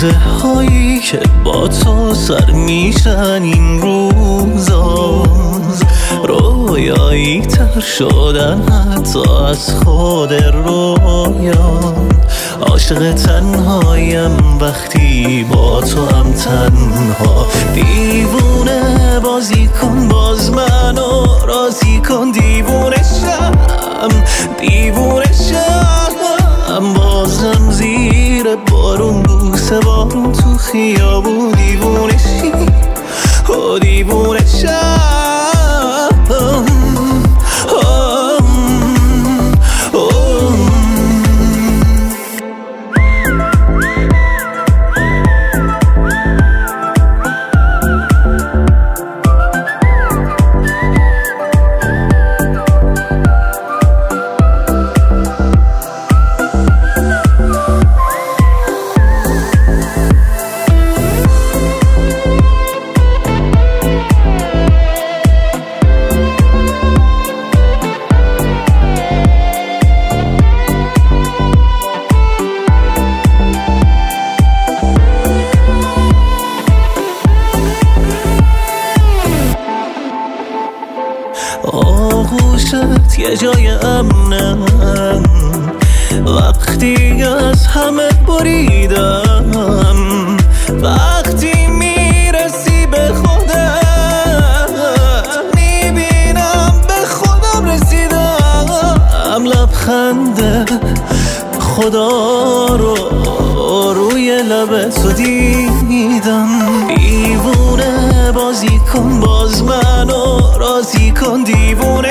لحظه هایی که با تو سر میشن این روزا رویایی تر شدن حتی از خود رویان. عاشق تنهایم وقتی با تو هم تنها. دیوونه بازی کن باز منو راضی کن. دیوونه شم بازم زیر بارون بوسه بارون تو خیابون. دیوونه شی و دیوونه شم. آغوشت یه جای امنم وقتی از همه بریدم. وقتی میرسی به خودم میبینم به خودم رسیدم. لبخند خدا رو روی لب تو دیدم. دیوونه بازی کن باز منو راضی کن. دیوونه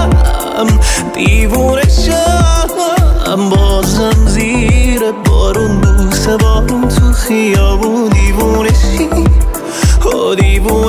شم بازم زیر بارون بوسه بارون تو خیابون. دیوونه شی و دیوونه